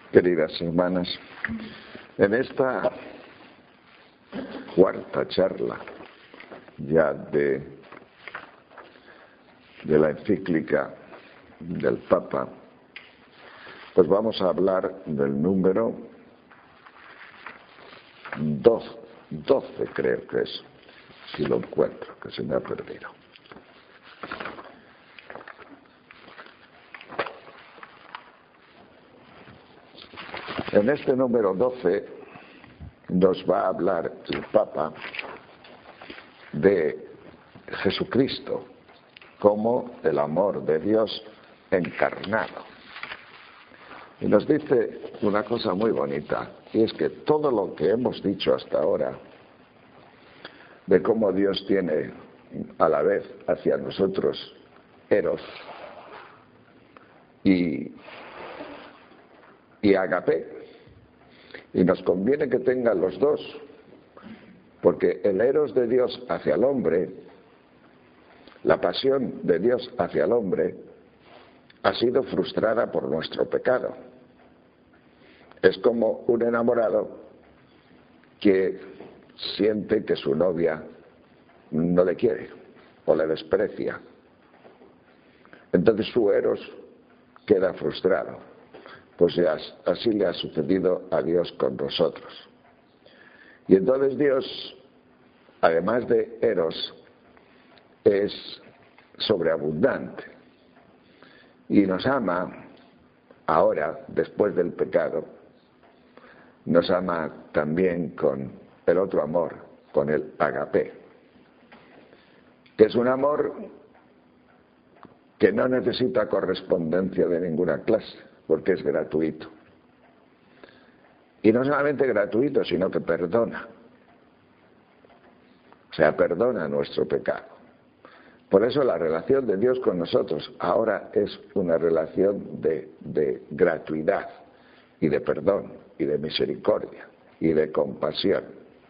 Queridas hermanas, en esta cuarta charla ya de la encíclica del Papa, pues vamos a hablar del número 12 creo que es, si lo encuentro, que se me ha perdido. En este número 12 nos va a hablar el Papa de Jesucristo como el amor de Dios encarnado. Y nos dice una cosa muy bonita, y es que todo lo que hemos dicho hasta ahora de cómo Dios tiene a la vez hacia nosotros eros y agape, y nos conviene que tengan los dos, porque el eros de Dios hacia el hombre, la pasión de Dios hacia el hombre, ha sido frustrada por nuestro pecado. Es como un enamorado que siente que su novia no le quiere o le desprecia. Entonces su eros queda frustrado. Pues así le ha sucedido a Dios con nosotros. Y entonces Dios, además de eros, es sobreabundante. Y nos ama ahora, después del pecado, nos ama también con el otro amor, con el agape, que es un amor que no necesita correspondencia de ninguna clase, porque es gratuito. Y no solamente gratuito, sino que perdona. O sea, perdona nuestro pecado. Por eso la relación de Dios con nosotros ahora es una relación de gratuidad y de perdón y de misericordia y de compasión.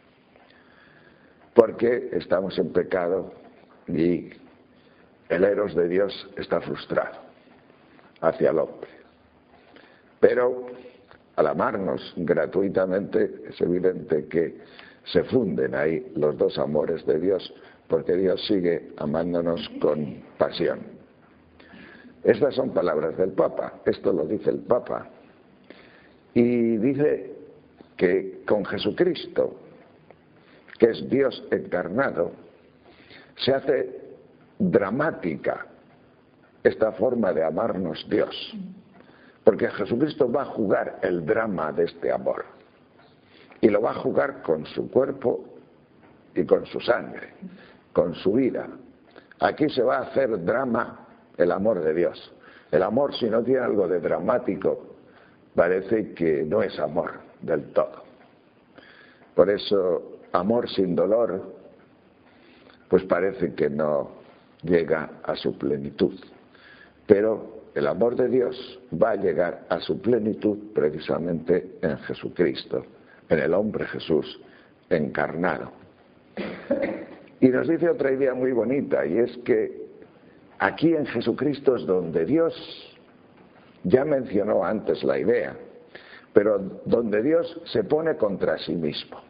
Porque estamos en pecado y el eros de Dios está frustrado hacia el hombre. Pero al amarnos gratuitamente es evidente que se funden ahí los dos amores de Dios, porque Dios sigue amándonos con pasión. Estas son palabras del Papa, esto lo dice el Papa. Y dice que con Jesucristo, que es Dios encarnado, se hace dramática esta forma de amarnos Dios. Porque Jesucristo va a jugar el drama de este amor. Y lo va a jugar con su cuerpo y con su sangre, con su vida. Aquí se va a hacer drama el amor de Dios. El amor, si no tiene algo de dramático, parece que no es amor del todo. Por eso, amor sin dolor, pues parece que no llega a su plenitud. Pero el amor de Dios va a llegar a su plenitud precisamente en Jesucristo, en el hombre Jesús encarnado. Y nos dice otra idea muy bonita, y es que aquí en Jesucristo es donde Dios, ya mencionó antes la idea, pero donde Dios se pone contra sí mismo.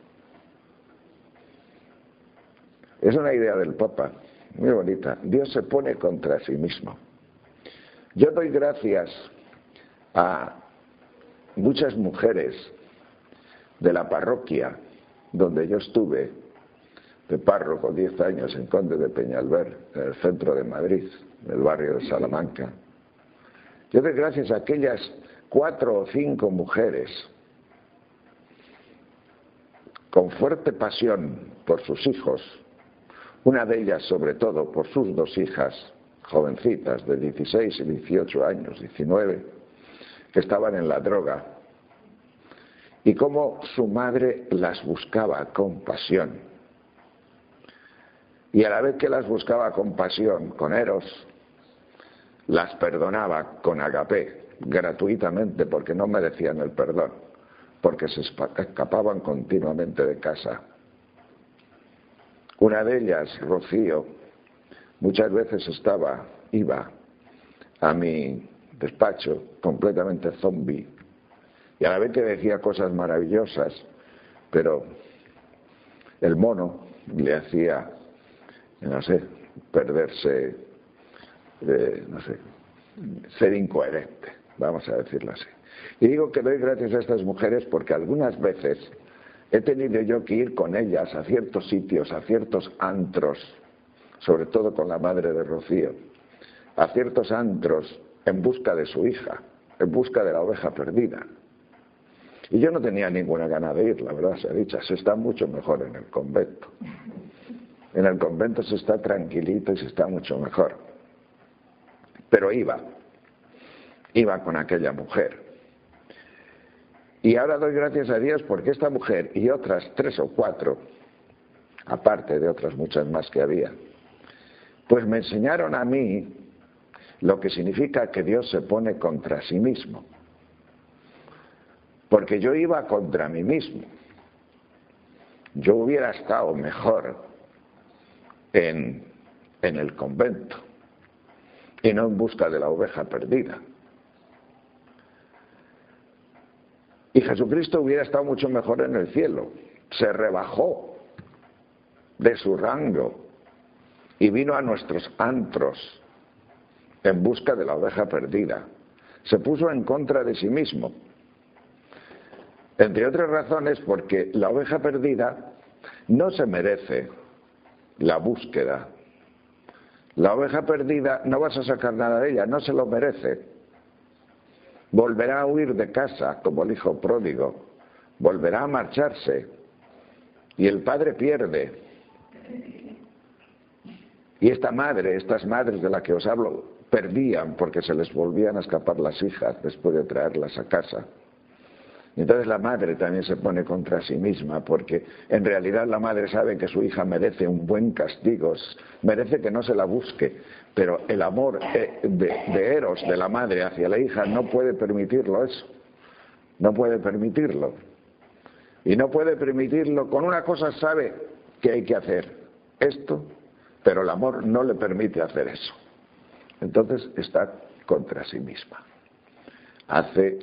Es una idea del Papa, muy bonita. Dios se pone contra sí mismo. Yo doy gracias a muchas mujeres de la parroquia donde yo estuve de párroco 10 años en Conde de Peñalver, en el centro de Madrid, en el barrio de Salamanca. Yo doy gracias a aquellas 4 o 5 mujeres con fuerte pasión por sus hijos, una de ellas sobre todo por sus 2 hijas, jovencitas de 16 y 18 años, 19, que estaban en la droga, y cómo su madre las buscaba con pasión. Y a la vez que las buscaba con pasión, con eros, las perdonaba con agape, gratuitamente, porque no merecían el perdón, porque se escapaban continuamente de casa. Una de ellas, Rocío, muchas veces iba a mi despacho completamente zombie, y a la vez que decía cosas maravillosas, pero el mono le hacía, no sé, perderse, no sé, ser incoherente, vamos a decirlo así. Y digo que doy gracias a estas mujeres porque algunas veces he tenido yo que ir con ellas a ciertos sitios, a ciertos antros, sobre todo con la madre de Rocío, a ciertos antros en busca de su hija, en busca de la oveja perdida. Y yo no tenía ninguna gana de ir, la verdad sea dicha, se está mucho mejor en el convento. En el convento se está tranquilito y se está mucho mejor. Pero iba con aquella mujer. Y ahora doy gracias a Dios porque esta mujer y otras 3 o 4, aparte de otras muchas más que había, pues me enseñaron a mí lo que significa que Dios se pone contra sí mismo. Porque yo iba contra mí mismo. Yo hubiera estado mejor en el convento y no en busca de la oveja perdida. Y Jesucristo hubiera estado mucho mejor en el cielo. Se rebajó de su rango y vino a nuestros antros en busca de la oveja perdida. Se puso en contra de sí mismo. Entre otras razones porque la oveja perdida no se merece la búsqueda. La oveja perdida no vas a sacar nada de ella, no se lo merece. Volverá a huir de casa como el hijo pródigo, volverá a marcharse y el padre pierde. Y estas madres de las que os hablo, perdían porque se les volvían a escapar las hijas después de traerlas a casa. Entonces la madre también se pone contra sí misma porque en realidad la madre sabe que su hija merece un buen castigo, merece que no se la busque, pero el amor de Eros de la madre hacia la hija no puede permitirlo eso, no puede permitirlo. Y no puede permitirlo, con una cosa sabe que hay que hacer esto, pero el amor no le permite hacer eso. Entonces está contra sí misma. Hace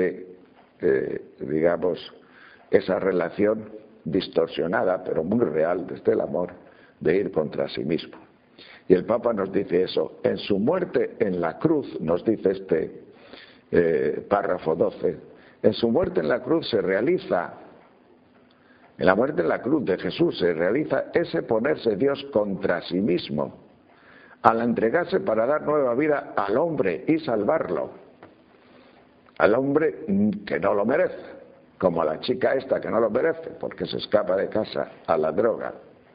esa relación distorsionada, pero muy real desde el amor, de ir contra sí mismo. Y el Papa nos dice eso. En su muerte en la cruz, nos dice párrafo 12, en su muerte en la cruz se realiza, en la muerte en la cruz de Jesús se realiza ese ponerse Dios contra sí mismo, al entregarse para dar nueva vida al hombre y salvarlo. Al hombre que no lo merece, como a la chica esta que no lo merece, porque se escapa de casa a la droga.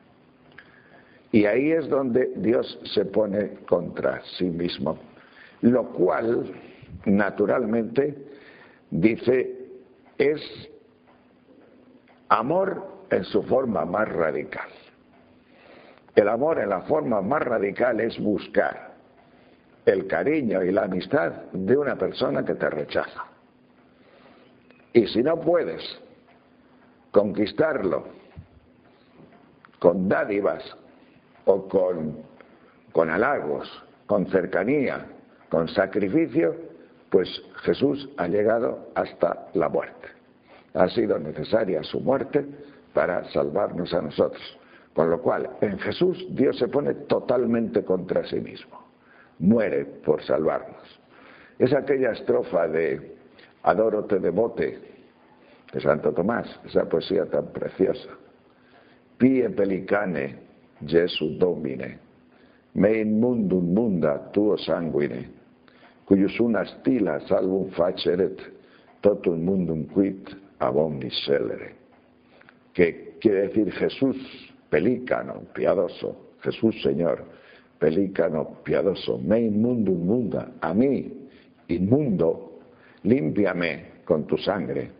Y ahí es donde Dios se pone contra sí mismo, lo cual, naturalmente, dice, es amor en su forma más radical. El amor en la forma más radical es buscar el cariño y la amistad de una persona que te rechaza. Y si no puedes conquistarlo con dádivas o con halagos, con cercanía, con sacrificio, pues Jesús ha llegado hasta la muerte. Ha sido necesaria su muerte para salvarnos a nosotros. Con lo cual, en Jesús Dios se pone totalmente contra sí mismo. Muere por salvarnos. Es aquella estrofa de Adoro te devote de Santo Tomás, esa poesía tan preciosa. Pie pelicane, Jesu Domine, me in mundum munda tuo sanguine, cuius una stila salvum faceret, totum mundum quid ab omnis celere. Que quiere decir Jesús, pelícano, piadoso, Jesús Señor, pelícano piadoso, me inmundum munda, a mí, inmundo, límpiame con tu sangre,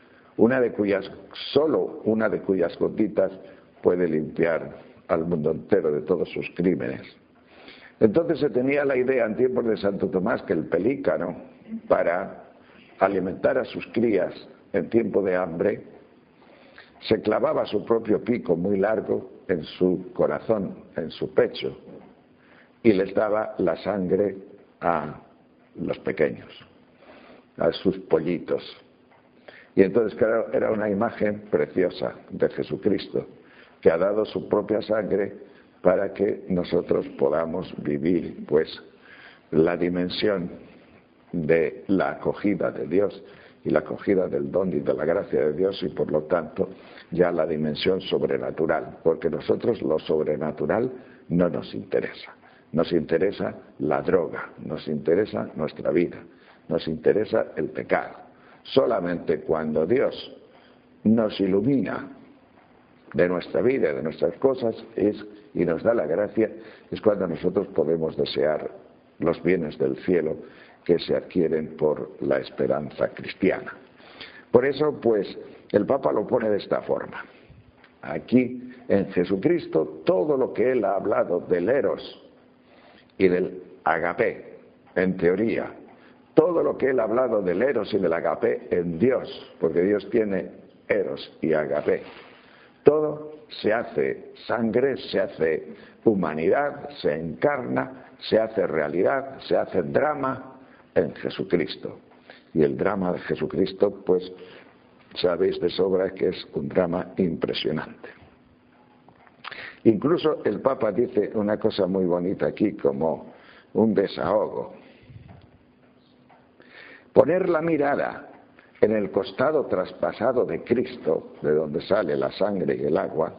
solo una de cuyas gotitas puede limpiar al mundo entero de todos sus crímenes. Entonces se tenía la idea en tiempos de Santo Tomás que el pelícano, para alimentar a sus crías en tiempo de hambre, se clavaba su propio pico muy largo en su corazón, en su pecho, y les daba la sangre a los pequeños, a sus pollitos. Y entonces, claro, era una imagen preciosa de Jesucristo, que ha dado su propia sangre para que nosotros podamos vivir, pues, la dimensión de la acogida de Dios y la acogida del don y de la gracia de Dios, y por lo tanto ya la dimensión sobrenatural, porque nosotros lo sobrenatural no nos interesa. Nos interesa la droga, nos interesa nuestra vida, nos interesa el pecado. Solamente cuando Dios nos ilumina de nuestra vida, de nuestras cosas, y nos da la gracia, es cuando nosotros podemos desear los bienes del cielo que se adquieren por la esperanza cristiana. Por eso, pues, el Papa lo pone de esta forma. Aquí, en Jesucristo, todo lo que él ha hablado del eros y del agapé, en teoría, todo lo que él ha hablado del eros y del agapé en Dios, porque Dios tiene eros y agapé, todo se hace sangre, se hace humanidad, se encarna, se hace realidad, se hace drama en Jesucristo. Y el drama de Jesucristo, pues, sabéis de sobra que es un drama impresionante. Incluso el Papa dice una cosa muy bonita aquí, como un desahogo. Poner la mirada en el costado traspasado de Cristo, de donde sale la sangre y el agua,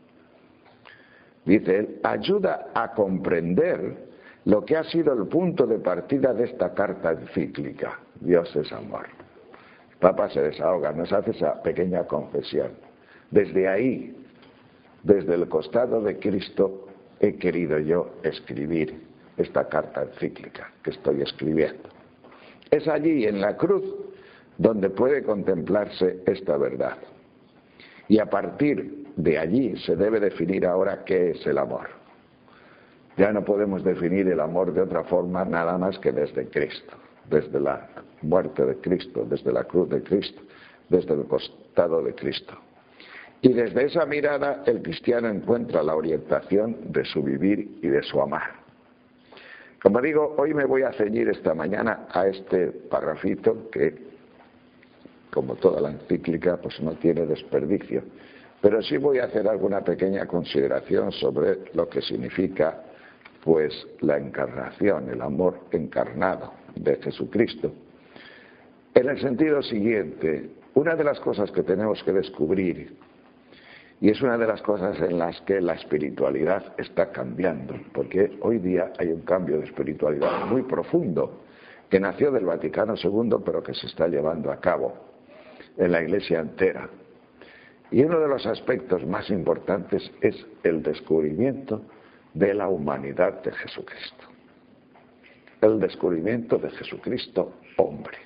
dice él, ayuda a comprender lo que ha sido el punto de partida de esta carta encíclica. Dios es amor. El Papa se desahoga, nos hace esa pequeña confesión. Desde ahí, desde el costado de Cristo, he querido yo escribir esta carta encíclica que estoy escribiendo. Es allí, en la cruz, donde puede contemplarse esta verdad. Y a partir de allí se debe definir ahora qué es el amor. Ya no podemos definir el amor de otra forma nada más que desde Cristo, desde la muerte de Cristo, desde la cruz de Cristo, desde el costado de Cristo. Y desde esa mirada el cristiano encuentra la orientación de su vivir y de su amar. Como digo, hoy me voy a ceñir esta mañana a este parrafito que, como toda la encíclica, pues no tiene desperdicio. Pero sí voy a hacer alguna pequeña consideración sobre lo que significa, pues, la encarnación, el amor encarnado de Jesucristo. En el sentido siguiente, una de las cosas que tenemos que descubrir, y es una de las cosas en las que la espiritualidad está cambiando, porque hoy día hay un cambio de espiritualidad muy profundo, que nació del Vaticano II, pero que se está llevando a cabo en la Iglesia entera. Y uno de los aspectos más importantes es el descubrimiento de la humanidad de Jesucristo. El descubrimiento de Jesucristo hombre.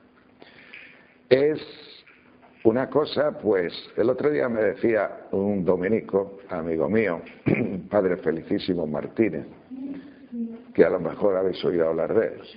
Es una cosa, pues, el otro día me decía un dominico, amigo mío, padre Felicísimo Martínez, que a lo mejor habéis oído hablar de él,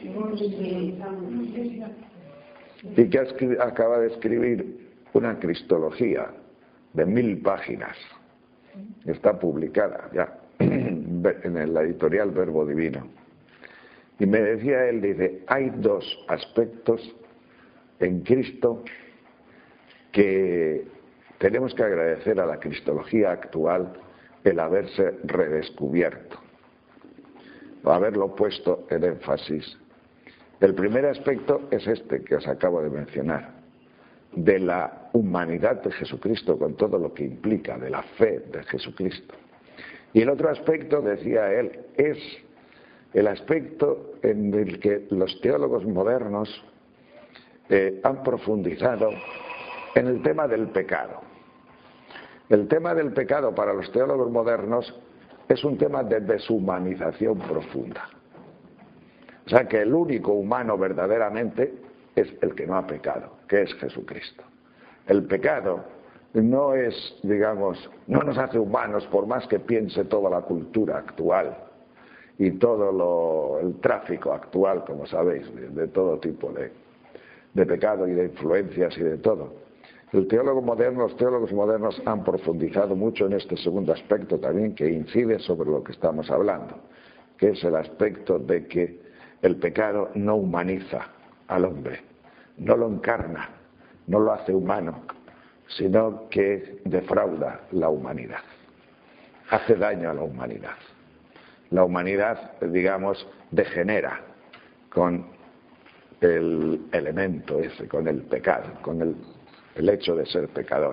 y que acaba de escribir una cristología de 1000 páginas. Está publicada ya en la editorial Verbo Divino. Y me decía él, dice, hay dos aspectos en Cristo que tenemos que agradecer a la cristología actual el haberse redescubierto, o haberlo puesto en énfasis. El primer aspecto es este que os acabo de mencionar, de la humanidad de Jesucristo con todo lo que implica, de la fe de Jesucristo. Y el otro aspecto, decía él, es el aspecto en el que los teólogos modernos han profundizado en el tema del pecado. El tema del pecado para los teólogos modernos es un tema de deshumanización profunda. O sea que el único humano verdaderamente es el que no ha pecado, que es Jesucristo. El pecado no es, digamos, no nos hace humanos por más que piense toda la cultura actual y todo el tráfico actual, como sabéis, de todo tipo de pecado y de influencias y de todo. Los teólogos modernos han profundizado mucho en este segundo aspecto también, que incide sobre lo que estamos hablando, que es el aspecto de que el pecado no humaniza al hombre, no lo encarna, no lo hace humano, sino que defrauda la humanidad, hace daño a la humanidad. La humanidad, digamos, degenera con el elemento ese, con el pecado, con el hecho de ser pecador.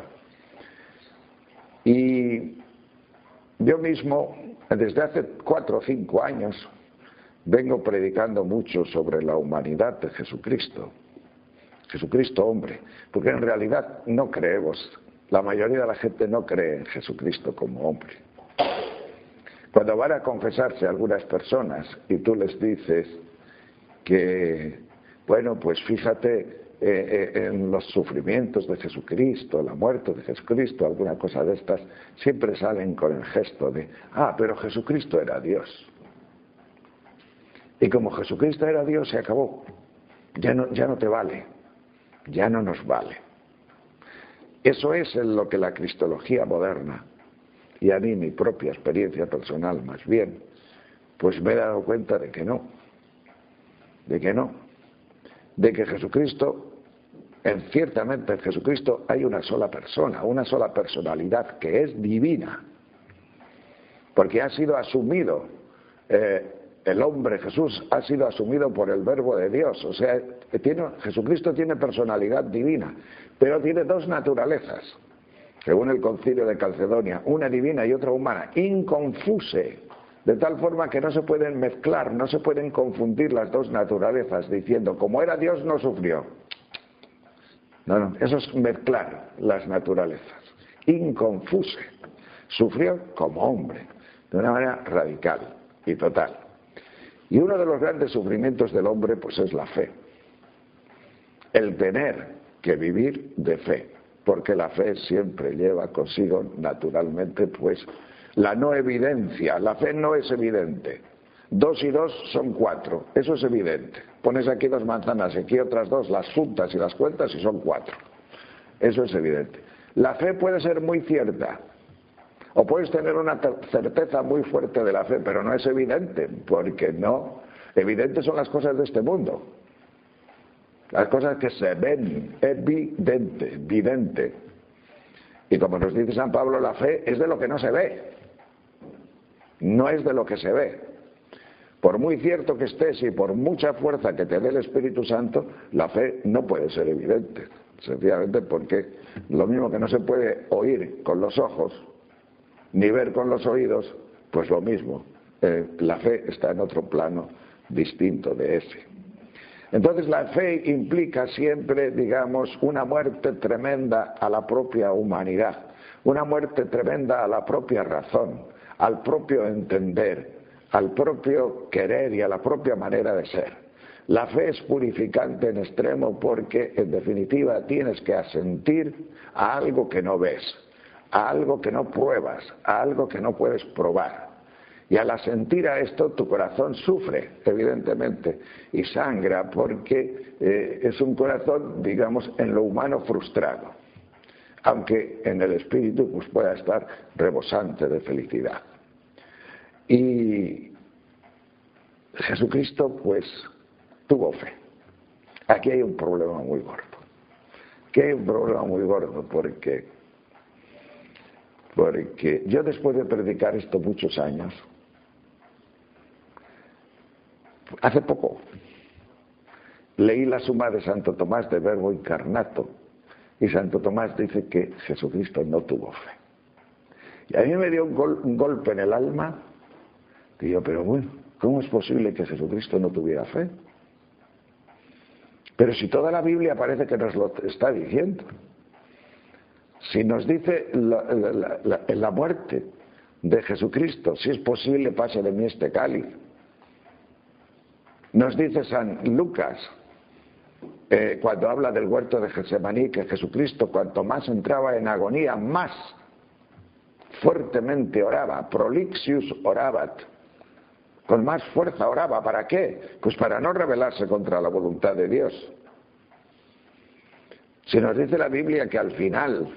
Y yo mismo, desde hace 4 o 5 años, vengo predicando mucho sobre la humanidad de Jesucristo. Jesucristo hombre, porque en realidad no creemos, la mayoría de la gente no cree en Jesucristo como hombre. Cuando van a confesarse algunas personas y tú les dices que, bueno, pues fíjate en los sufrimientos de Jesucristo, la muerte de Jesucristo, alguna cosa de estas, siempre salen con el gesto de, pero Jesucristo era Dios. Y como Jesucristo era Dios, se acabó. Ya no te vale, ya no nos vale. Eso es en lo que la cristología moderna, y a mí mi propia experiencia personal más bien, pues me he dado cuenta de que no, de que Jesucristo, ciertamente en Jesucristo hay una sola persona, una sola personalidad que es divina, porque ha sido asumido, el hombre Jesús ha sido asumido por el Verbo de Dios, o sea, Jesucristo tiene personalidad divina, pero tiene 2 naturalezas, según el Concilio de Calcedonia, una divina y otra humana, inconfuse, de tal forma que no se pueden mezclar, no se pueden confundir las 2 naturalezas, diciendo, como era Dios no sufrió. No, eso es mezclar las naturalezas. Inconfuse. Sufrió como hombre, de una manera radical y total. Y uno de los grandes sufrimientos del hombre, pues es la fe. El tener que vivir de fe, porque la fe siempre lleva consigo, naturalmente, pues, la no evidencia. La fe no es evidente. 2 y 2 son 4, eso es evidente. Pones aquí 2 manzanas, aquí otras 2, las juntas y las cuentas y son 4. Eso es evidente. La fe puede ser muy cierta, o puedes tener una certeza muy fuerte de la fe, pero no es evidente, porque no. Evidentes son las cosas de este mundo. Las cosas que se ven, evidente. Y como nos dice San Pablo, la fe es de lo que no se ve, no es de lo que se ve. Por muy cierto que estés y por mucha fuerza que te dé el Espíritu Santo, la fe no puede ser evidente, sencillamente porque lo mismo que no se puede oír con los ojos, ni ver con los oídos, pues lo mismo, la fe está en otro plano distinto de ese. Entonces la fe implica siempre, digamos, una muerte tremenda a la propia humanidad, una muerte tremenda a la propia razón, al propio entender, al propio querer y a la propia manera de ser. La fe es purificante en extremo porque, en definitiva, tienes que asentir a algo que no ves, a algo que no pruebas, a algo que no puedes probar. Y al asentir a esto, tu corazón sufre, evidentemente, y sangra porque es un corazón, digamos, en lo humano frustrado, aunque en el espíritu pues pueda estar rebosante de felicidad. Y Jesucristo pues tuvo fe. Aquí hay un problema muy gordo. Aquí hay un problema muy gordo porque yo, después de predicar esto muchos años, hace poco leí la Suma de Santo Tomás de Verbo Incarnato, y Santo Tomás dice que Jesucristo no tuvo fe. Y a mí me dio un golpe en el alma. Digo, pero bueno, ¿cómo es posible que Jesucristo no tuviera fe? Pero si toda la Biblia parece que nos lo está diciendo. Si nos dice en la muerte de Jesucristo, si es posible, pase de mí este cáliz. Nos dice San Lucas, cuando habla del huerto de Getsemaní, que Jesucristo, cuanto más entraba en agonía, más fuertemente oraba, prolixius orabat, con más fuerza oraba. ¿Para qué? Pues para no rebelarse contra la voluntad de Dios. Si nos dice la Biblia que al final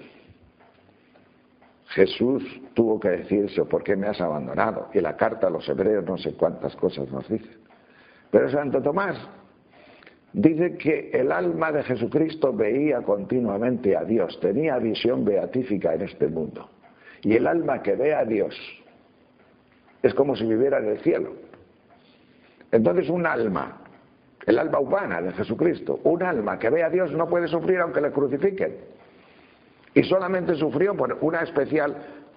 Jesús tuvo que decirse, ¿por qué me has abandonado? Y la carta a los hebreos no sé cuántas cosas nos dice. Pero Santo Tomás dice que el alma de Jesucristo veía continuamente a Dios, tenía visión beatífica en este mundo. Y el alma que ve a Dios es como si viviera en el cielo. Entonces un alma, el alma humana de Jesucristo, un alma que ve a Dios no puede sufrir aunque le crucifiquen. Y solamente sufrió por una especial,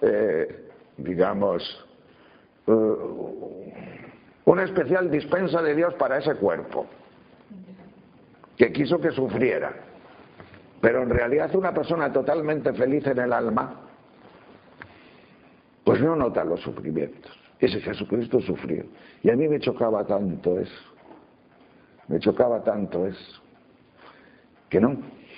una especial dispensa de Dios para ese cuerpo, que quiso que sufriera. Pero en realidad una persona totalmente feliz en el alma, pues no nota los sufrimientos. Ese Jesucristo sufrió. Y a mí me chocaba tanto eso. Que no.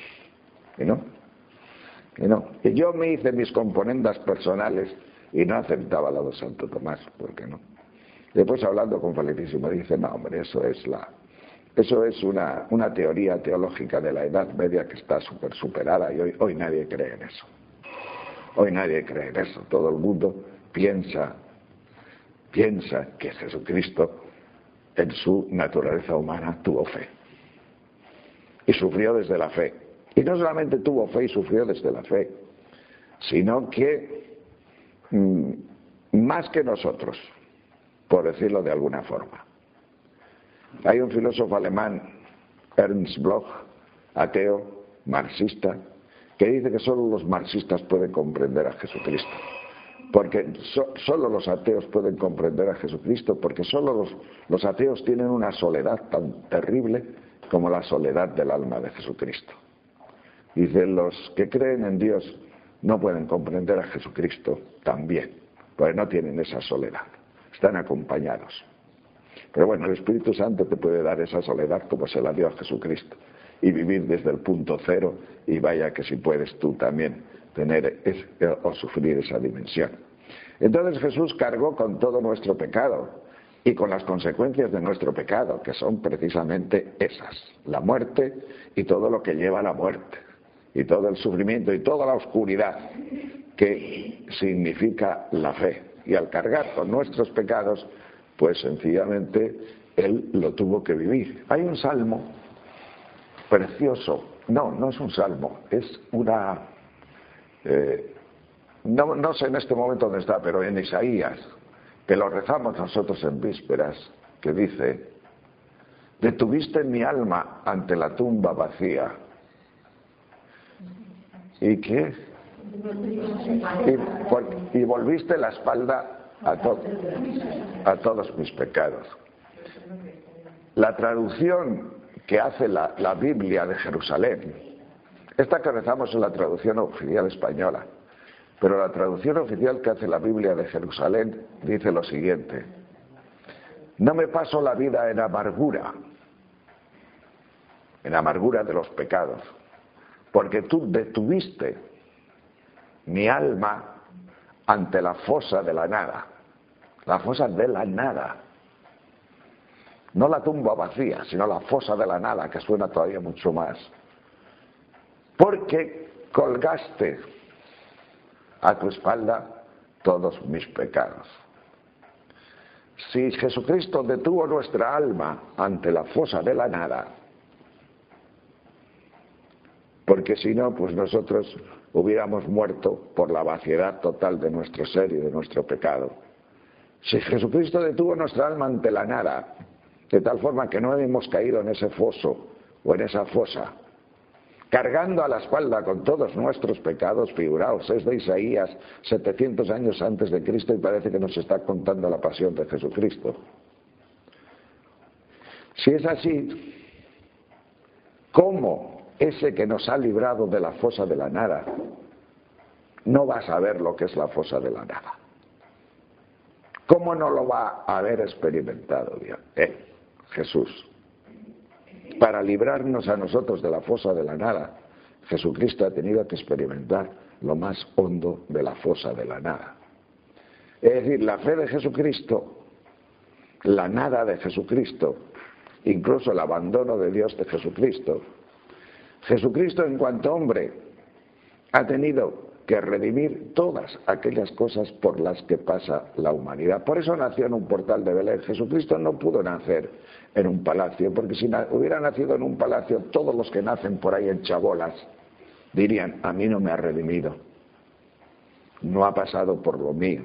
Y yo me hice mis componendas personales y no aceptaba la de Santo Tomás, ¿por qué no? Después hablando con Felicísimo dice, no hombre, eso es una teoría teológica de la Edad Media que está superada y hoy nadie cree en eso. Hoy nadie cree en eso. Todo el mundo piensa que Jesucristo en su naturaleza humana tuvo fe y sufrió desde la fe. Y no solamente tuvo fe y sufrió desde la fe, sino que más que nosotros, por decirlo de alguna forma. Hay un filósofo alemán, Ernst Bloch, ateo, marxista, que dice que solo los marxistas pueden comprender a Jesucristo. Porque solo los ateos pueden comprender a Jesucristo, porque solo los ateos tienen una soledad tan terrible como la soledad del alma de Jesucristo. Dice, los que creen en Dios no pueden comprender a Jesucristo también, porque no tienen esa soledad, están acompañados. Pero bueno, el Espíritu Santo te puede dar esa soledad como se la dio a Jesucristo, y vivir desde el punto cero, y vaya que si puedes tú también tener o sufrir esa dimensión. Entonces Jesús cargó con todo nuestro pecado y con las consecuencias de nuestro pecado, que son precisamente esas, la muerte y todo lo que lleva a la muerte, y todo el sufrimiento y toda la oscuridad que significa la fe. Y al cargar con nuestros pecados, pues sencillamente Él lo tuvo que vivir. Hay un salmo precioso, no es un salmo, es una... no sé en este momento dónde está, pero en Isaías, que lo rezamos nosotros en vísperas, que dice, detuviste mi alma ante la tumba vacía. ¿Y qué? Y volviste la espalda a todos mis pecados. La traducción que hace la Biblia de Jerusalén, esta que rezamos es la traducción oficial española, pero la traducción oficial que hace la Biblia de Jerusalén dice lo siguiente: no me paso la vida en amargura de los pecados, porque tú detuviste mi alma ante la fosa de la nada. La fosa de la nada. No la tumba vacía, sino la fosa de la nada, que suena todavía mucho más. Porque colgaste a tu espalda todos mis pecados. Si Jesucristo detuvo nuestra alma ante la fosa de la nada, porque si no, pues nosotros hubiéramos muerto por la vaciedad total de nuestro ser y de nuestro pecado. Si Jesucristo detuvo nuestra alma ante la nada, de tal forma que no hemos caído en ese foso o en esa fosa, cargando a la espalda con todos nuestros pecados, figuraos, es de Isaías 700 años antes de Cristo y parece que nos está contando la pasión de Jesucristo. Si es así, ¿cómo ese que nos ha librado de la fosa de la nada no va a saber lo que es la fosa de la nada? ¿Cómo no lo va a haber experimentado Él, Jesús? Para librarnos a nosotros de la fosa de la nada, Jesucristo ha tenido que experimentar lo más hondo de la fosa de la nada. Es decir, la fe de Jesucristo, la nada de Jesucristo, incluso el abandono de Dios de Jesucristo. Jesucristo, en cuanto hombre, ha tenido que redimir todas aquellas cosas por las que pasa la humanidad. Por eso nació en un portal de Belén. Jesucristo no pudo nacer en un palacio, porque si hubiera nacido en un palacio, todos los que nacen por ahí en chabolas dirían: a mí no me ha redimido, no ha pasado por lo mío.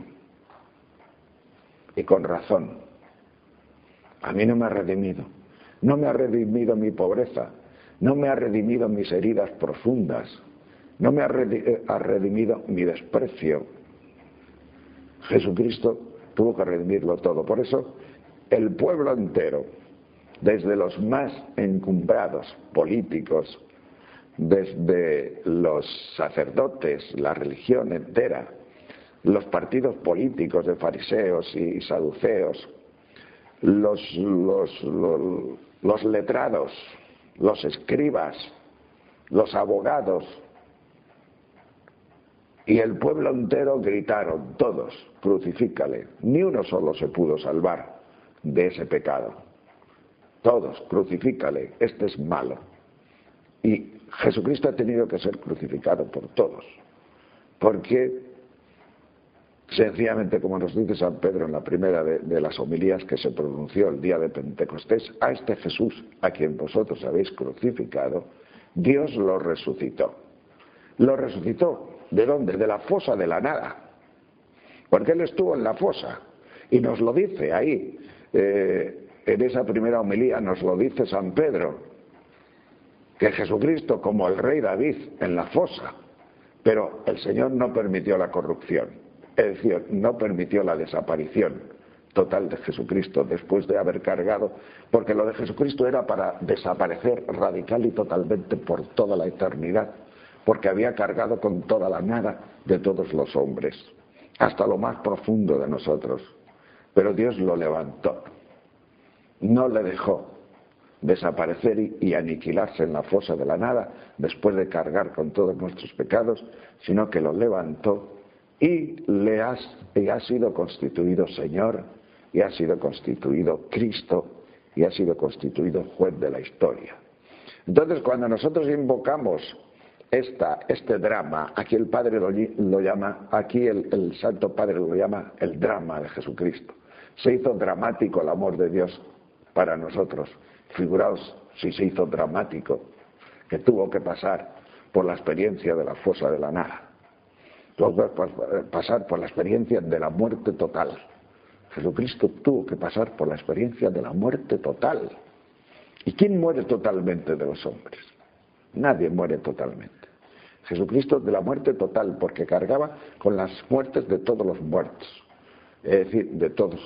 Y con razón, a mí no me ha redimido mi pobreza, no me ha redimido mis heridas profundas, no me ha redimido mi desprecio. Jesucristo tuvo que redimirlo todo. Por eso el pueblo entero, desde los más encumbrados políticos, desde los sacerdotes, la religión entera, los partidos políticos de fariseos y saduceos, los letrados, los escribas, los abogados y el pueblo entero gritaron todos: crucifícale. Ni uno solo se pudo salvar de ese pecado. Todos: crucifícale, este es malo. Y Jesucristo ha tenido que ser crucificado por todos, porque sencillamente, como nos dice San Pedro en la primera de las homilías que se pronunció el día de Pentecostés: a este Jesús a quien vosotros habéis crucificado, Dios lo resucitó. Lo resucitó. ¿De dónde? De la fosa de la nada. Porque Él estuvo en la fosa. Y nos lo dice ahí, en esa primera homilía nos lo dice San Pedro, que Jesucristo, como el rey David, en la fosa. Pero el Señor no permitió la corrupción. Es decir, no permitió la desaparición total de Jesucristo después de haber cargado, porque lo de Jesucristo era para desaparecer radical y totalmente por toda la eternidad, porque había cargado con toda la nada de todos los hombres, hasta lo más profundo de nosotros. Pero Dios lo levantó, no le dejó desaparecer y aniquilarse en la fosa de la nada después de cargar con todos nuestros pecados, sino que lo levantó y ha sido constituido Señor, y ha sido constituido Cristo, y ha sido constituido juez de la historia. Entonces, cuando nosotros invocamos este drama, aquí el Padre lo llama, aquí el Santo Padre lo llama el drama de Jesucristo. Se hizo dramático el amor de Dios para nosotros. Figuraos si se hizo dramático, que tuvo que pasar por la experiencia de la fosa de la nada. Tuvo que pasar por la experiencia de la muerte total. Jesucristo tuvo que pasar por la experiencia de la muerte total. ¿Y quién muere totalmente de los hombres? Nadie muere totalmente. Jesucristo de la muerte total, porque cargaba con las muertes de todos los muertos, es decir, de todos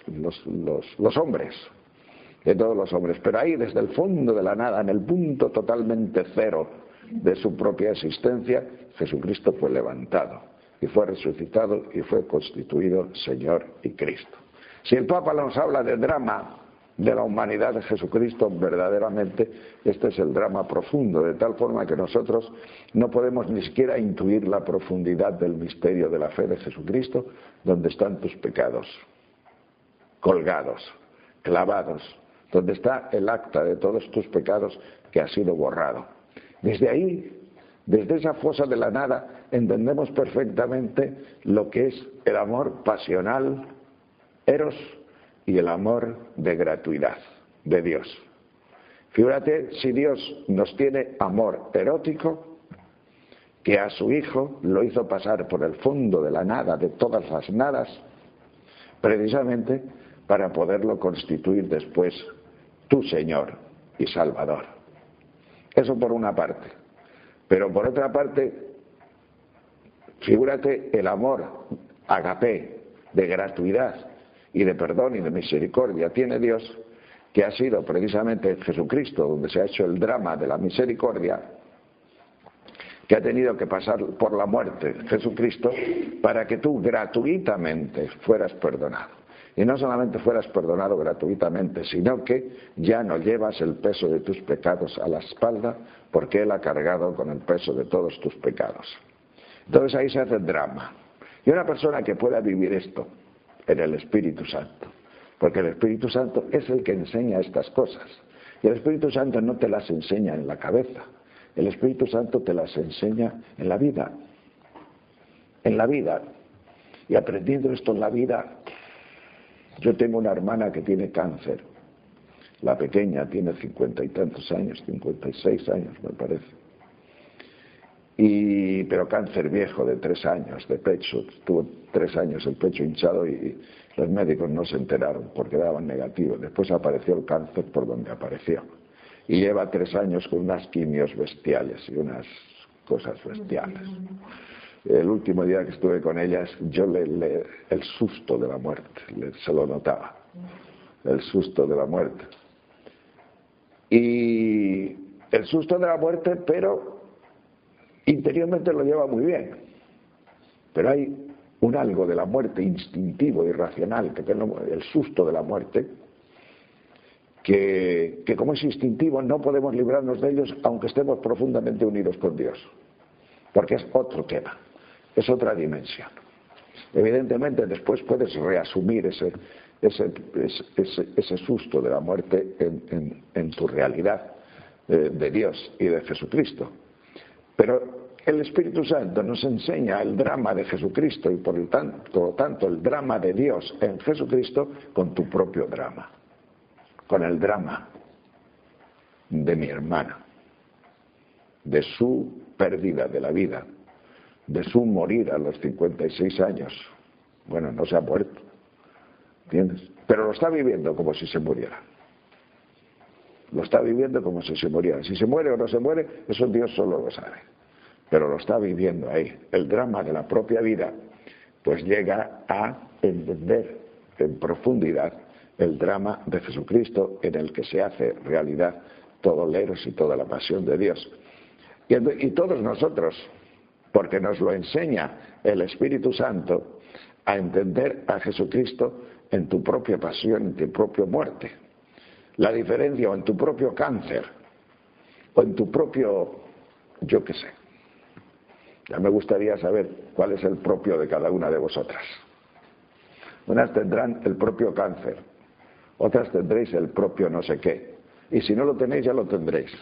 los hombres, de todos los hombres. Pero ahí, desde el fondo de la nada, en el punto totalmente cero de su propia existencia, Jesucristo fue levantado y fue resucitado y fue constituido Señor y Cristo. Si el Papa nos habla de drama de la humanidad de Jesucristo, verdaderamente este es el drama profundo, de tal forma que nosotros no podemos ni siquiera intuir la profundidad del misterio de la fe de Jesucristo, donde están tus pecados colgados, clavados, donde está el acta de todos tus pecados que ha sido borrado. Desde ahí, desde esa fosa de la nada, entendemos perfectamente lo que es el amor pasional, eros, y el amor de gratuidad de Dios. Fíjate si Dios nos tiene amor erótico, que a su Hijo lo hizo pasar por el fondo de la nada, de todas las nadas, precisamente para poderlo constituir después tu Señor y Salvador. Eso por una parte. Pero por otra parte, figúrate el amor agapé, de gratuidad y de perdón y de misericordia tiene Dios, que ha sido precisamente en Jesucristo donde se ha hecho el drama de la misericordia, que ha tenido que pasar por la muerte de Jesucristo para que tú gratuitamente fueras perdonado. Y no solamente fueras perdonado gratuitamente, sino que ya no llevas el peso de tus pecados a la espalda, porque Él ha cargado con el peso de todos tus pecados. Entonces ahí se hace el drama. Y una persona que pueda vivir esto en el Espíritu Santo, porque el Espíritu Santo es el que enseña estas cosas, y el Espíritu Santo no te las enseña en la cabeza, el Espíritu Santo te las enseña en la vida. en la vida y aprendiendo esto en la vida. Yo tengo una hermana que tiene cáncer. La pequeña tiene 50 y tantos años, 56 años me parece. Pero cáncer viejo de 3 años de pecho. Tuvo 3 años el pecho hinchado y los médicos no se enteraron porque daban negativo. Después apareció el cáncer por donde apareció. Y lleva 3 años con unas quimios bestiales y unas cosas bestiales. El último día que estuve con ellas, yo el susto de la muerte, se lo notaba. El susto de la muerte. Y el susto de la muerte, pero interiormente lo lleva muy bien. Pero hay un algo de la muerte instintivo, irracional, que el susto de la muerte, que como es instintivo no podemos librarnos de ellos aunque estemos profundamente unidos con Dios. Porque es otro tema, es otra dimensión. Evidentemente después puedes reasumir ese susto de la muerte en tu realidad de Dios y de Jesucristo. Pero el Espíritu Santo nos enseña el drama de Jesucristo y por lo tanto el drama de Dios en Jesucristo con tu propio drama, con el drama de mi hermana, de su pérdida de la vida, de su morir a los 56 años. Bueno, no se ha muerto, ¿entiendes? Pero lo está viviendo como si se muriera. Lo está viviendo como si se muriera. Si se muere o no se muere, eso Dios solo lo sabe. Pero lo está viviendo ahí. El drama de la propia vida, pues llega a entender en profundidad el drama de Jesucristo en el que se hace realidad todo el eros y toda la pasión de Dios. Y todos nosotros, porque nos lo enseña el Espíritu Santo, a entender a Jesucristo en tu propia pasión, en tu propia muerte. La diferencia, o en tu propio cáncer, o en tu propio, yo qué sé. Ya me gustaría saber cuál es el propio de cada una de vosotras. Unas tendrán el propio cáncer, otras tendréis el propio no sé qué. Y si no lo tenéis, ya lo tendréis.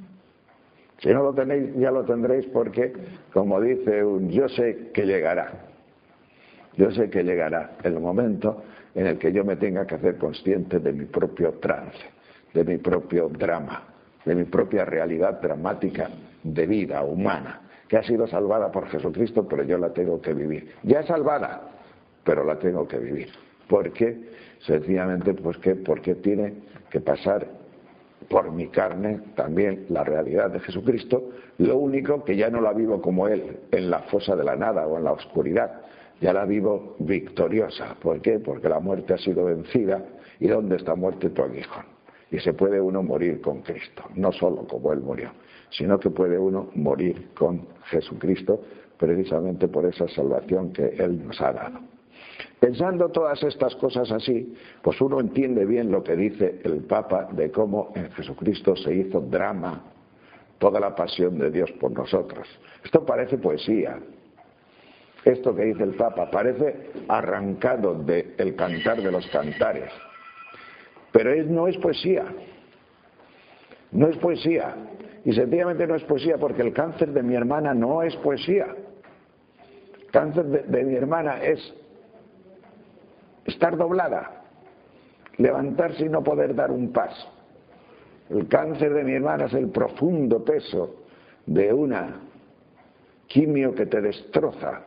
Si no lo tenéis, ya lo tendréis porque, como dice yo sé que llegará. Yo sé que llegará el momento en el que yo me tenga que hacer consciente de mi propio trance, de mi propio drama, de mi propia realidad dramática de vida humana, que ha sido salvada por Jesucristo, pero yo la tengo que vivir. Ya es salvada, pero la tengo que vivir. ¿Por qué? Sencillamente porque tiene que pasar por mi carne también la realidad de Jesucristo, lo único que ya no la vivo como Él, en la fosa de la nada o en la oscuridad, ya la vivo victoriosa. ¿Por qué? Porque la muerte ha sido vencida. ¿Y dónde está muerte? Tu aguijón. Y se puede uno morir con Cristo, no solo como Él murió, sino que puede uno morir con Jesucristo precisamente por esa salvación que Él nos ha dado. Pensando todas estas cosas así, pues uno entiende bien lo que dice el Papa de cómo en Jesucristo se hizo drama toda la pasión de Dios por nosotros. Esto parece poesía. Esto que dice el Papa parece arrancado del Cantar de los Cantares. Pero no es poesía. No es poesía. Y sencillamente no es poesía porque el cáncer de mi hermana no es poesía. El cáncer de mi hermana es estar doblada, levantarse y no poder dar un paso. El cáncer de mi hermana es el profundo peso de una quimio que te destroza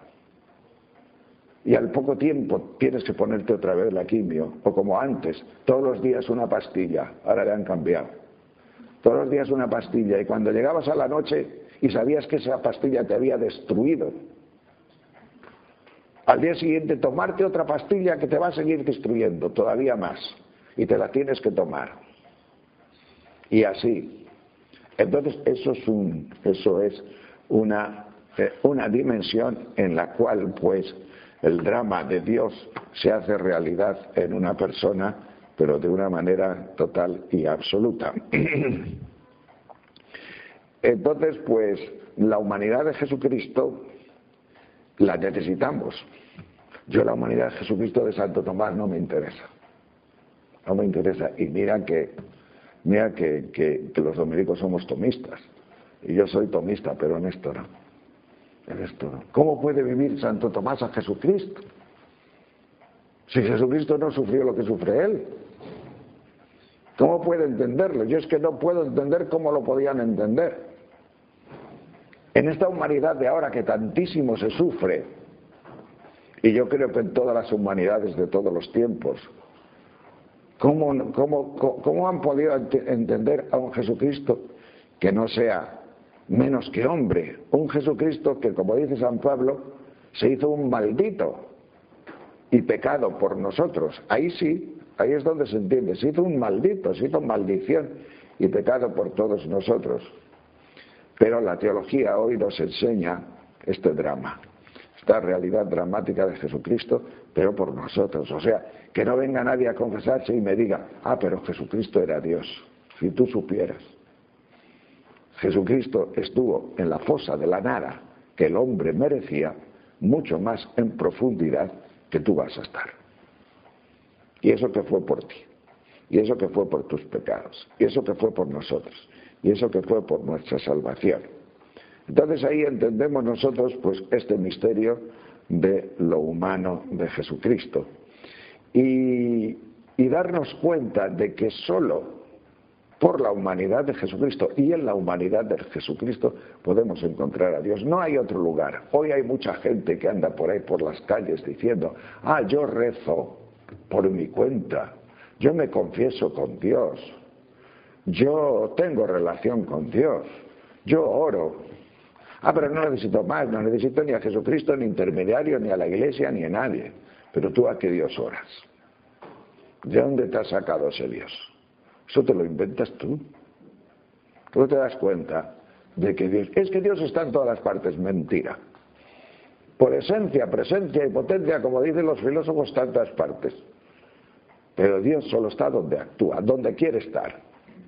y al poco tiempo tienes que ponerte otra vez la quimio, o como antes, todos los días una pastilla, ahora le han cambiado. Todos los días una pastilla, y cuando llegabas a la noche y sabías que esa pastilla te había destruido, al día siguiente tomarte otra pastilla que te va a seguir destruyendo todavía más, y te la tienes que tomar. Y así. Entonces eso es una dimensión en la cual pues el drama de Dios se hace realidad en una persona, pero de una manera total y absoluta. Entonces, pues, la humanidad de Jesucristo la necesitamos. Yo la humanidad de Jesucristo de Santo Tomás no me interesa. No me interesa. Y mira que los dominicos somos tomistas. Y yo soy tomista, pero en esto no. Eres todo. ¿Cómo puede vivir Santo Tomás a Jesucristo? Si Jesucristo no sufrió lo que sufre Él. ¿Cómo puede entenderlo? Yo es que no puedo entender cómo lo podían entender. En esta humanidad de ahora que tantísimo se sufre, y yo creo que en todas las humanidades de todos los tiempos, ¿cómo han podido entender a un Jesucristo que no sea menos que hombre? Un Jesucristo que, como dice San Pablo, se hizo un maldito y pecado por nosotros. Ahí sí, ahí es donde se entiende. Se hizo un maldito, se hizo maldición y pecado por todos nosotros. Pero la teología hoy nos enseña este drama, esta realidad dramática de Jesucristo, pero por nosotros. O sea, que no venga nadie a confesarse y me diga, pero Jesucristo era Dios. Si tú supieras. Jesucristo estuvo en la fosa de la nada que el hombre merecía, mucho más en profundidad que tú vas a estar. Y eso que fue por ti, y eso que fue por tus pecados, y eso que fue por nosotros, y eso que fue por nuestra salvación. Entonces ahí entendemos nosotros pues este misterio de lo humano de Jesucristo y darnos cuenta de que solo por la humanidad de Jesucristo y en la humanidad de Jesucristo podemos encontrar a Dios. No hay otro lugar. Hoy hay mucha gente que anda por ahí por las calles diciendo, yo rezo por mi cuenta, yo me confieso con Dios, yo tengo relación con Dios, yo oro. Pero no necesito más, no necesito ni a Jesucristo, ni intermediario, ni a la Iglesia, ni a nadie. Pero tú, ¿a qué Dios oras? ¿De dónde te has sacado ese Dios? Eso te lo inventas tú. Tú no te das cuenta de que Dios... Es que Dios está en todas las partes, mentira. Por esencia, presencia y potencia, como dicen los filósofos, está en todas partes. Pero Dios solo está donde actúa, donde quiere estar.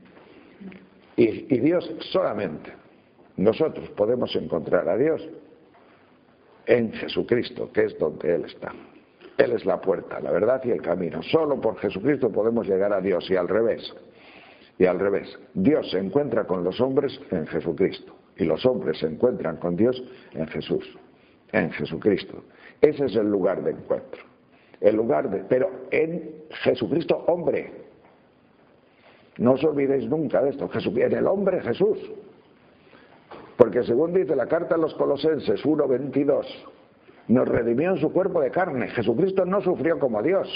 Y Dios solamente, nosotros podemos encontrar a Dios en Jesucristo, que es donde Él está. Él es la puerta, la verdad y el camino. Solo por Jesucristo podemos llegar a Dios y al revés. Y al revés. Dios se encuentra con los hombres en Jesucristo. Y los hombres se encuentran con Dios en Jesús, en Jesucristo. Ese es el lugar de encuentro. Pero en Jesucristo, hombre. No os olvidéis nunca de esto. En el hombre Jesús. Porque según dice la carta a los Colosenses 1:22, nos redimió en su cuerpo de carne. Jesucristo no sufrió como Dios.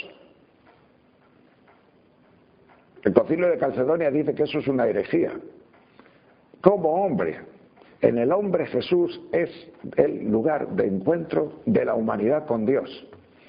El Concilio de Calcedonia dice que eso es una herejía. Como hombre, en el hombre Jesús es el lugar de encuentro de la humanidad con Dios.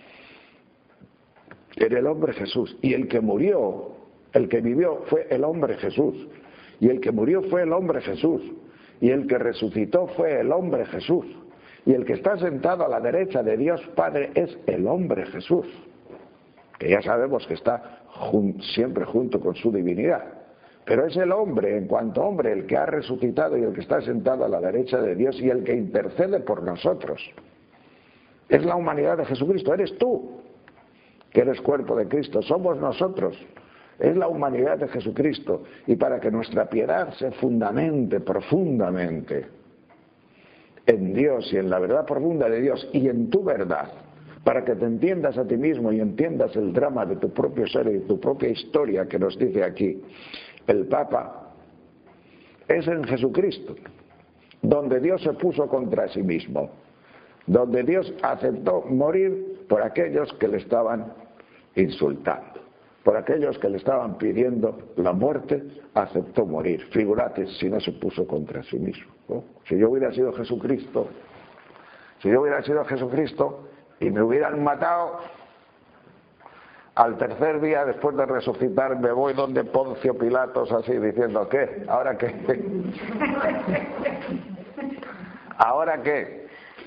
En el hombre Jesús. Y el que murió, el que vivió fue el hombre Jesús. Y el que murió fue el hombre Jesús. Y el que resucitó fue el hombre Jesús. Y el que está sentado a la derecha de Dios Padre es el hombre Jesús, que ya sabemos que está siempre junto con su divinidad. Pero es el hombre, en cuanto hombre, el que ha resucitado y el que está sentado a la derecha de Dios y el que intercede por nosotros. Es la humanidad de Jesucristo. Eres tú, que eres cuerpo de Cristo. Somos nosotros. Es la humanidad de Jesucristo. Y para que nuestra piedad se fundamente profundamente en Dios y en la verdad profunda de Dios y en tu verdad, para que te entiendas a ti mismo y entiendas el drama de tu propio ser y de tu propia historia que nos dice aquí el Papa, es en Jesucristo, donde Dios se puso contra sí mismo, donde Dios aceptó morir por aquellos que le estaban insultando, por aquellos que le estaban pidiendo la muerte, aceptó morir. Figúrate si no se puso contra sí mismo, ¿no? Si yo hubiera sido Jesucristo y me hubieran matado, al tercer día después de resucitar me voy donde Poncio Pilatos así diciendo, ¿qué? ¿Ahora qué? ¿Ahora qué?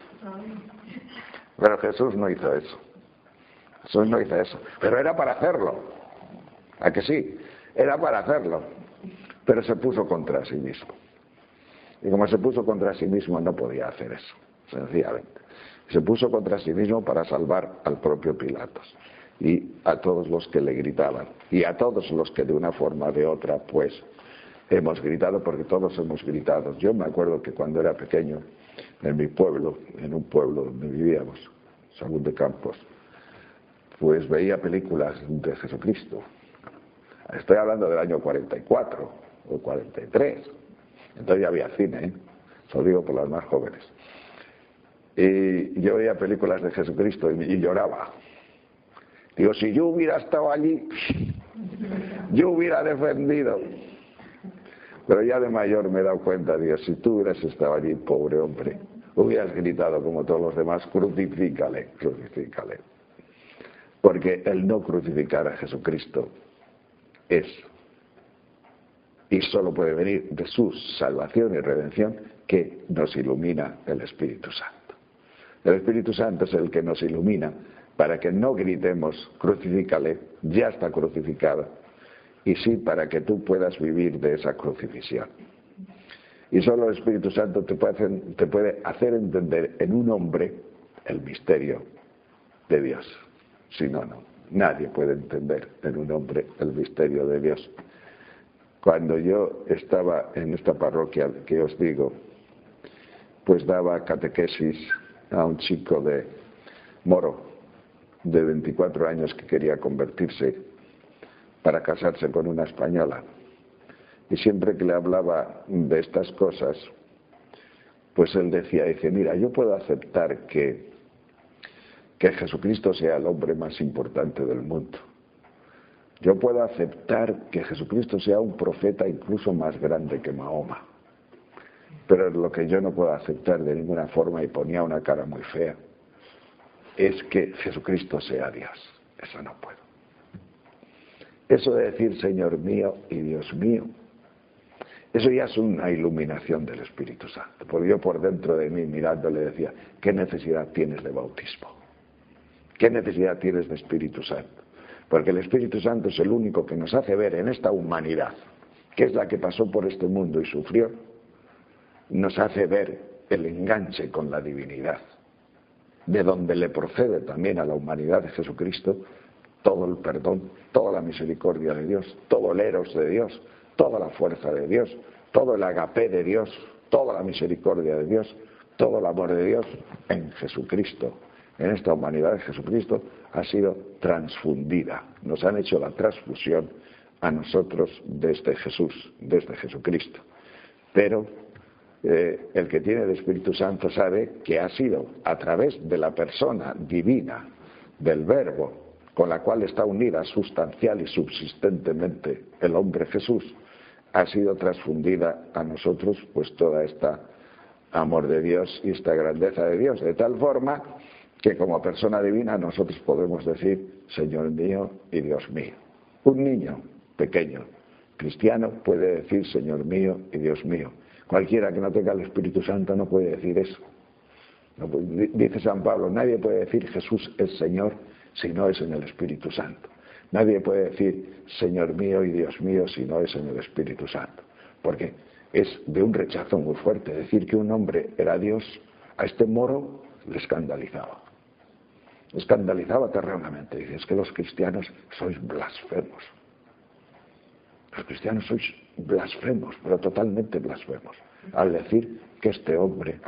Pero Jesús no hizo eso. Jesús no hizo eso. Pero era para hacerlo. ¿A que sí? Era para hacerlo. Pero se puso contra sí mismo. Y como se puso contra sí mismo no podía hacer eso, sencillamente. Se puso contra sí mismo para salvar al propio Pilatos y a todos los que le gritaban y a todos los que de una forma o de otra pues Hemos gritado porque todos hemos gritado. Yo me acuerdo que cuando era pequeño, en mi pueblo, en un pueblo donde vivíamos, Sagún de Campos, pues veía películas de Jesucristo. Estoy hablando del año 44 o 43. Entonces ya había cine, ¿eh? Eso lo digo por las más jóvenes. Y yo veía películas de Jesucristo y lloraba. Digo, si yo hubiera estado allí, yo hubiera defendido. Pero ya de mayor me he dado cuenta, digo, si tú hubieras estado allí, pobre hombre, hubieras gritado como todos los demás, crucifícale, crucifícale. Porque el no crucificar a Jesucristo es, y solo puede venir de su salvación y redención, que nos ilumina el Espíritu Santo. El Espíritu Santo es el que nos ilumina para que no gritemos, crucifícale, ya está crucificado, y sí para que tú puedas vivir de esa crucifixión. Y solo el Espíritu Santo te puede hacer entender en un hombre el misterio de Dios. Si no, no. Nadie puede entender en un hombre el misterio de Dios. Cuando yo estaba en esta parroquia que os digo, pues daba catequesis a un chico de Moro, de 24 años, que quería convertirse para casarse con una española. Y siempre que le hablaba de estas cosas, pues él dice, mira, yo puedo aceptar que Jesucristo sea el hombre más importante del mundo. Yo puedo aceptar que Jesucristo sea un profeta incluso más grande que Mahoma. Pero lo que yo no puedo aceptar de ninguna forma, y ponía una cara muy fea, es que Jesucristo sea Dios. Eso no puedo. Eso de decir Señor mío y Dios mío, eso ya es una iluminación del Espíritu Santo. Porque yo por dentro de mí, mirando, le decía, ¿qué necesidad tienes de bautismo? ¿Qué necesidad tienes de Espíritu Santo? Porque el Espíritu Santo es el único que nos hace ver en esta humanidad, que es la que pasó por este mundo y sufrió, nos hace ver el enganche con la divinidad, de donde le procede también a la humanidad de Jesucristo todo el perdón, toda la misericordia de Dios, todo el eros de Dios, toda la fuerza de Dios, todo el agapé de Dios, toda la misericordia de Dios, todo el amor de Dios en Jesucristo. En esta humanidad de Jesucristo ha sido transfundida. Nos han hecho la transfusión a nosotros desde Jesús, desde Jesucristo. Pero el que tiene el Espíritu Santo sabe que ha sido a través de la persona divina, del Verbo, con la cual está unida sustancial y subsistentemente el hombre Jesús, ha sido transfundida a nosotros pues toda esta amor de Dios y esta grandeza de Dios, de tal forma que como persona divina nosotros podemos decir Señor mío y Dios mío. Un niño pequeño cristiano puede decir Señor mío y Dios mío. Cualquiera que no tenga el Espíritu Santo no puede decir eso. No, dice San Pablo, nadie puede decir Jesús es Señor si no es en el Espíritu Santo. Nadie puede decir Señor mío y Dios mío si no es en el Espíritu Santo. Porque es de un rechazo muy fuerte. Decir que un hombre era Dios, a este moro le escandalizaba. Le escandalizaba terriblemente. Dice, es que los cristianos sois blasfemos. Los cristianos sois blasfemos, pero totalmente blasfemos, al decir que este hombre,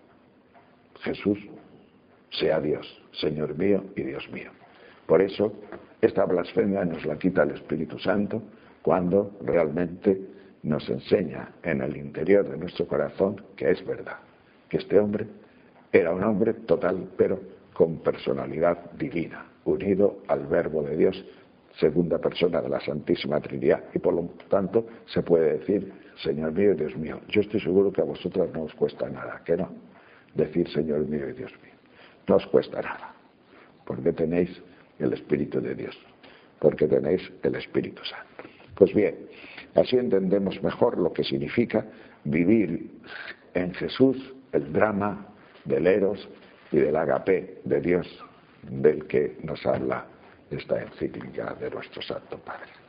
Jesús, sea Dios, Señor mío y Dios mío. Por eso, esta blasfemia nos la quita el Espíritu Santo cuando realmente nos enseña en el interior de nuestro corazón que es verdad, que este hombre era un hombre total, pero con personalidad divina, unido al Verbo de Dios, segunda persona de la Santísima Trinidad, y por lo tanto se puede decir Señor mío y Dios mío. Yo estoy seguro que a vosotros no os cuesta nada, ¿que no? Decir Señor mío y Dios mío. No os cuesta nada, porque tenéis el Espíritu de Dios, porque tenéis el Espíritu Santo. Pues bien, así entendemos mejor lo que significa vivir en Jesús el drama del eros y del agapé de Dios, del que nos habla esta encíclica de nuestro Santo Padre.